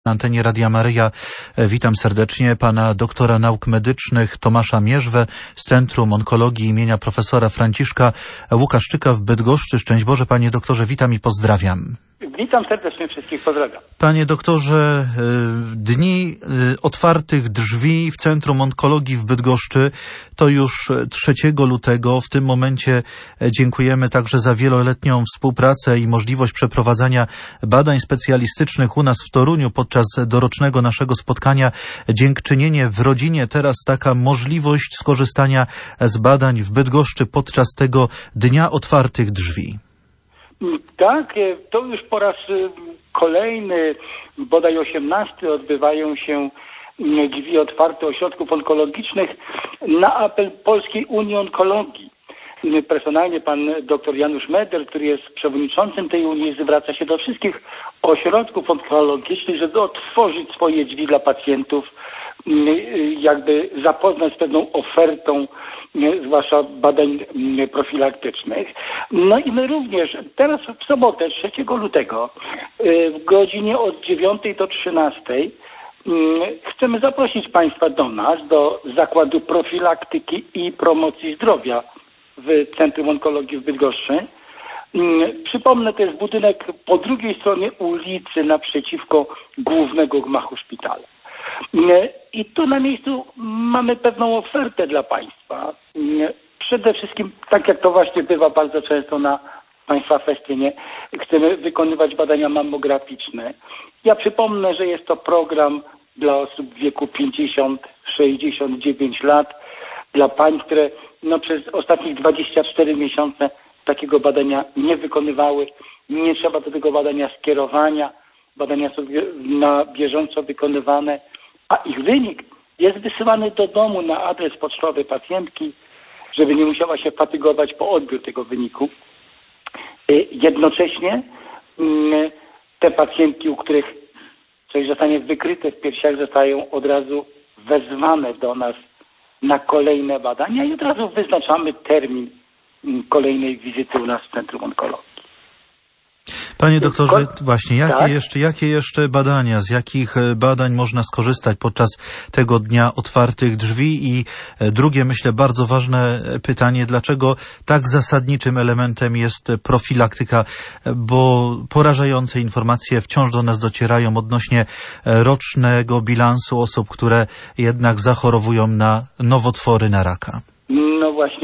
Na antenie Radia Maryja witam serdecznie pana doktora nauk medycznych Tomasza Mierzwę z Centrum Onkologii imienia profesora Franciszka Łukaszczyka w Bydgoszczy. Szczęść Boże, panie doktorze, witam i pozdrawiam. Witam serdecznie wszystkich, pozdrawiam. Panie doktorze, dni otwartych drzwi w Centrum Onkologii w Bydgoszczy to już 3 lutego. W tym momencie dziękujemy także za wieloletnią współpracę i możliwość przeprowadzania badań specjalistycznych u nas w Toruniu podczas dorocznego naszego spotkania. Dziękczynienie w rodzinie, teraz taka możliwość skorzystania z badań w Bydgoszczy podczas tego Dnia Otwartych Drzwi. Tak, to już po raz kolejny, bodaj 18, odbywają się drzwi otwarte ośrodków onkologicznych na apel Polskiej Unii Onkologii. Personalnie pan dr Janusz Meder, który jest przewodniczącym tej Unii, zwraca się do wszystkich ośrodków onkologicznych, żeby otworzyć swoje drzwi dla pacjentów, jakby zapoznać z pewną ofertą, zwłaszcza badań profilaktycznych. No i my również teraz w sobotę, 3 lutego, w godzinie od 9 do 13 chcemy zaprosić państwa do nas, do Zakładu Profilaktyki i Promocji Zdrowia w Centrum Onkologii w Bydgoszczy. Przypomnę, to jest budynek po drugiej stronie ulicy naprzeciwko głównego gmachu szpitala. I tu na miejscu mamy pewną ofertę dla państwa. Przede wszystkim, tak jak to właśnie bywa bardzo często na państwa festynie, chcemy wykonywać badania mammograficzne. Ja przypomnę, że jest to program dla osób w wieku 50-69 lat, dla pań, które przez ostatnich 24 miesiące takiego badania nie wykonywały. Nie trzeba do tego badania skierowania. Badania są na bieżąco wykonywane, a ich wynik jest wysyłany do domu na adres pocztowy pacjentki, żeby nie musiała się fatygować po odbiór tego wyniku. Jednocześnie te pacjentki, u których coś zostanie wykryte w piersiach, zostają od razu wezwane do nas na kolejne badania i od razu wyznaczamy termin kolejnej wizyty u nas w Centrum Onkologii. Panie doktorze, właśnie, jakie jeszcze badania, z jakich badań można skorzystać podczas tego Dnia Otwartych Drzwi? I drugie, myślę, bardzo ważne pytanie, dlaczego tak zasadniczym elementem jest profilaktyka, bo porażające informacje wciąż do nas docierają odnośnie rocznego bilansu osób, które jednak zachorowują na nowotwory, na raka. No właśnie.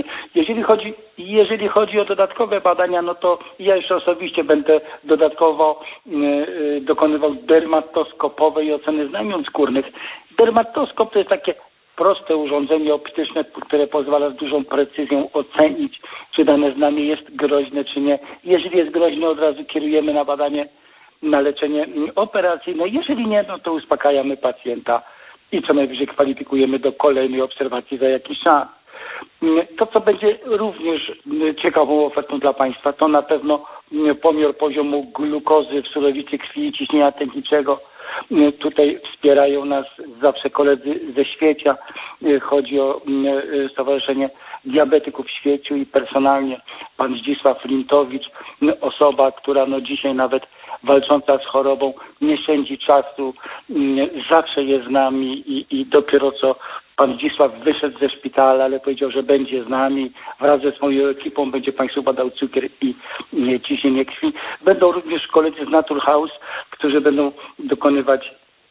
Jeżeli chodzi o dodatkowe badania, no to ja jeszcze osobiście będę dodatkowo dokonywał dermatoskopowej oceny znamion skórnych. Dermatoskop to jest takie proste urządzenie optyczne, które pozwala z dużą precyzją ocenić, czy dane znamie jest groźne, czy nie. Jeżeli jest groźne, od razu kierujemy na badanie, na leczenie operacyjne. Jeżeli nie, no to uspokajamy pacjenta i co najwyżej kwalifikujemy do kolejnej obserwacji za jakiś czas. To, co będzie również ciekawą ofertą dla państwa, to na pewno pomiar poziomu glukozy w surowicy krwi i ciśnienia tętniczego. Tutaj wspierają nas zawsze koledzy ze Świecia. Chodzi o Stowarzyszenie Diabetyków w Świeciu i personalnie pan Zdzisław Lintowicz, osoba, która dzisiaj nawet walcząca z chorobą nie szczędzi czasu, zawsze jest z nami i dopiero co pan Zdzisław wyszedł ze szpitala, ale powiedział, że będzie z nami. Wraz ze swoją ekipą będzie państwu badał cukier i ciśnienie krwi. Będą również koledzy z Naturhaus, którzy będą dokonywać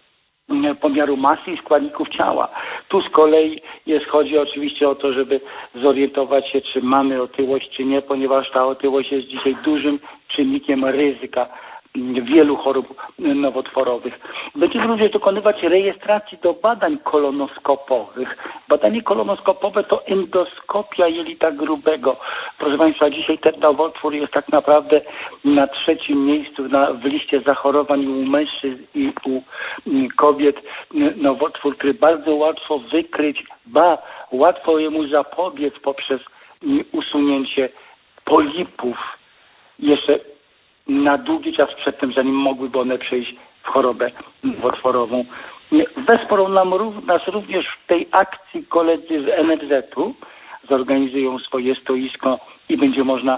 pomiaru masy i składników ciała. Tu z kolei chodzi oczywiście o to, żeby zorientować się, czy mamy otyłość, czy nie, ponieważ ta otyłość jest dzisiaj dużym czynnikiem ryzyka wielu chorób nowotworowych. Będziemy również dokonywać rejestracji do badań kolonoskopowych. Badanie kolonoskopowe to endoskopia jelita grubego. Proszę państwa, dzisiaj ten nowotwór jest tak naprawdę na 3. miejscu w liście zachorowań u mężczyzn i u kobiet. Nowotwór, który bardzo łatwo wykryć, łatwo jemu zapobiec poprzez usunięcie polipów jeszcze na długi czas przedtem, zanim mogłyby one przejść w chorobę nowotworową. Wesprą nas również w tej akcji koledzy z NFZ-u, zorganizują swoje stoisko i będzie można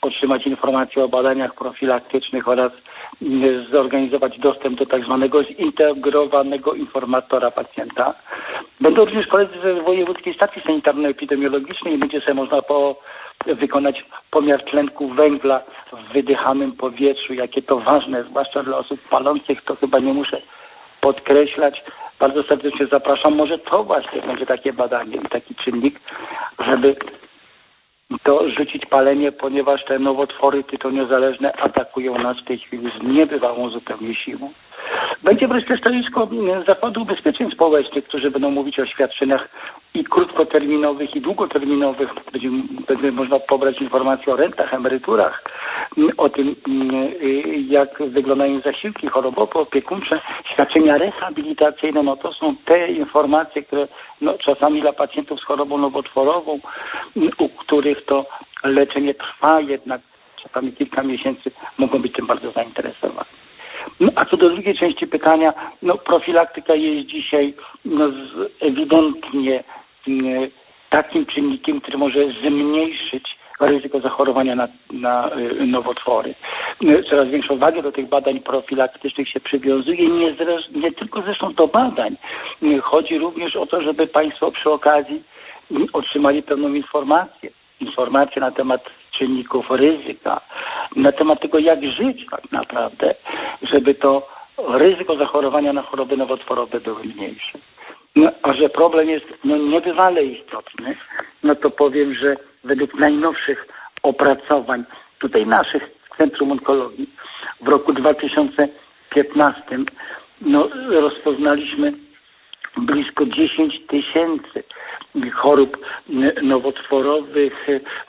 otrzymać informacje o badaniach profilaktycznych oraz zorganizować dostęp do tak zwanego zintegrowanego informatora pacjenta. Będą również koledzy ze Wojewódzkiej Stacji Sanitarno-Epidemiologicznej i będzie sobie można wykonać pomiar tlenku węgla w wydychanym powietrzu, jakie to ważne, zwłaszcza dla osób palących, to chyba nie muszę podkreślać. Bardzo serdecznie zapraszam. Może to właśnie będzie takie badanie i taki czynnik, żeby to rzucić palenie, ponieważ te nowotwory tytoniozależne atakują nas w tej chwili z niebywałą zupełnie siłą. Będzie wreszcie stoisko Zakładu Ubezpieczeń Społecznych, którzy będą mówić o świadczeniach i krótkoterminowych, i długoterminowych. Będzie można pobrać informacje o rentach, emeryturach, o tym, jak wyglądają zasiłki chorobowo-opiekuńcze, świadczenia rehabilitacyjne. No to są te informacje, które czasami dla pacjentów z chorobą nowotworową, u których to leczenie trwa jednak czasami kilka miesięcy, mogą być tym bardzo zainteresowani. A co do drugiej części pytania, profilaktyka jest dzisiaj ewidentnie takim czynnikiem, który może zmniejszyć ryzyko zachorowania na nowotwory. Coraz większą wagę do tych badań profilaktycznych się przywiązuje, nie tylko zresztą do badań. Chodzi również o to, żeby Państwo przy okazji otrzymali pewną informację na temat czynników ryzyka, na temat tego, jak żyć tak naprawdę, żeby to ryzyko zachorowania na choroby nowotworowe były mniejsze. A że problem jest niebywale istotny, to powiem, że według najnowszych opracowań tutaj naszych w Centrum Onkologii w roku 2015 rozpoznaliśmy blisko 10 000 chorób nowotworowych.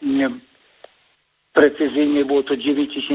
Precyzyjnie było to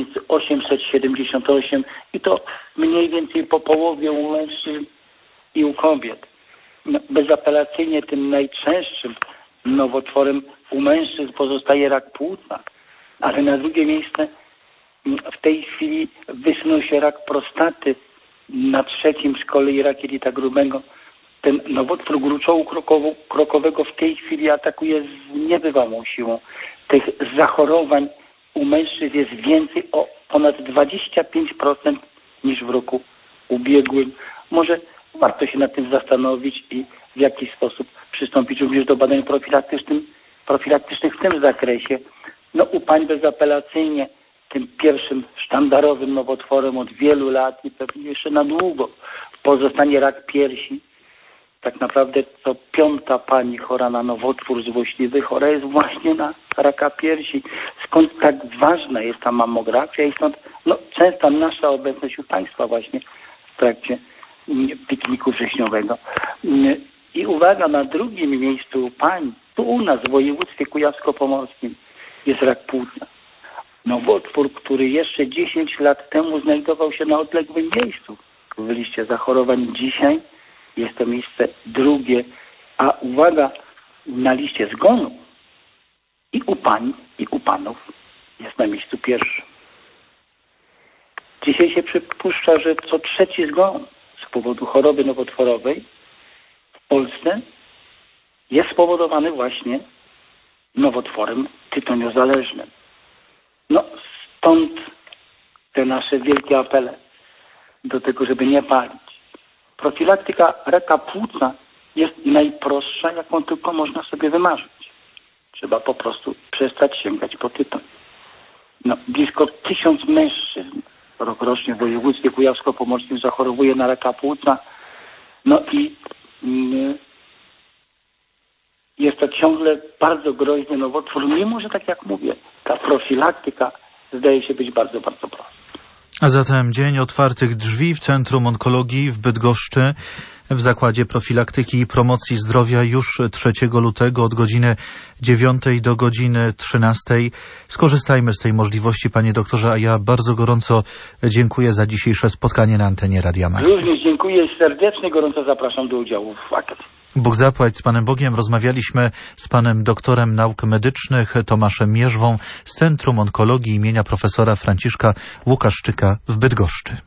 9878 i to mniej więcej po połowie u mężczyzn i u kobiet. Bezapelacyjnie tym najczęstszym nowotworem u mężczyzn pozostaje rak płuca, ale na drugie miejsce w tej chwili wysunął się rak prostaty, na trzecim z kolei rak jelita grubego. Ten nowotwór gruczołu krokowego w tej chwili atakuje z niebywałą siłą. Tych zachorowań u mężczyzn jest więcej o ponad 25% niż w roku ubiegłym. Może warto się nad tym zastanowić i w jakiś sposób przystąpić również do badań profilaktycznych w tym zakresie. U pań bezapelacyjnie tym pierwszym sztandarowym nowotworem od wielu lat i pewnie jeszcze na długo pozostanie rak piersi. Tak naprawdę co 5. pani chora na nowotwór złośliwy chora jest właśnie na raka piersi. Skąd tak ważna jest ta mammografia i stąd częsta nasza obecność u Państwa właśnie w trakcie pikniku wrześniowego. I uwaga, na drugim miejscu u pań, tu u nas w województwie kujawsko-pomorskim jest rak płuca. Nowotwór, który jeszcze 10 lat temu znajdował się na odległym miejscu w liście zachorowań. Dzisiaj jest to miejsce drugie, a uwaga, na liście zgonów i u pań, i u panów jest na miejscu pierwszym. Dzisiaj się przypuszcza, że co 3. zgon z powodu choroby nowotworowej w Polsce jest spowodowany właśnie nowotworem tytoniozależnym. Stąd te nasze wielkie apele do tego, żeby nie palić. Profilaktyka raka płuca jest najprostsza, jaką tylko można sobie wymarzyć. Trzeba po prostu przestać sięgać po tytoń. Blisko 1000 mężczyzn rokrocznie w województwie kujawsko-pomorskim zachorowuje na raka płuca. I jest to ciągle bardzo groźny nowotwór, mimo że tak jak mówię, ta profilaktyka zdaje się być bardzo, bardzo prosta. A zatem Dzień Otwartych Drzwi w Centrum Onkologii w Bydgoszczy w Zakładzie Profilaktyki i Promocji Zdrowia już 3 lutego od godziny 9 do godziny 13. Skorzystajmy z tej możliwości, panie doktorze, a ja bardzo gorąco dziękuję za dzisiejsze spotkanie na antenie Radia Maryja. Również dziękuję serdecznie, gorąco zapraszam do udziału w akcji. Bóg zapłać z Panem Bogiem. Rozmawialiśmy z panem doktorem nauk medycznych Tomaszem Mierzwą z Centrum Onkologii imienia profesora Franciszka Łukaszczyka w Bydgoszczy.